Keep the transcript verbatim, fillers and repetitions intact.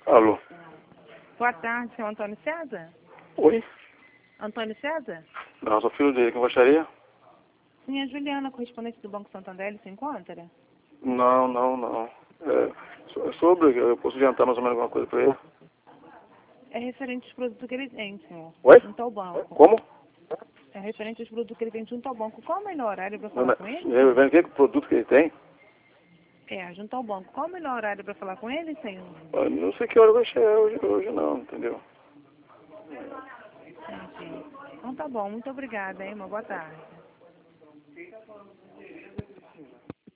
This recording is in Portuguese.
Alô? Boa tarde, senhor Antônio César? Oi? Antônio César? Não, sou filho dele, quem gostaria? Sim, a Juliana, correspondente do Banco Santander, ele se encontra? Não, não, não. É, so- sobre, eu posso adiantar mais ou menos alguma coisa pra ele? É referente aos produtos que ele tem, senhor. Oi? Junto ao banco. Como? É referente aos produtos que ele tem junto ao banco. Qual é o melhor horário para Não, falar mas, com ele? é, vem ver que produto que ele tem? É, junto ao banco. Qual é o melhor horário para falar com ele, senhor? Eu não sei que hora vai chegar hoje, hoje não, entendeu? Entendi. Então tá bom, muito obrigada, hein? Uma boa tarde.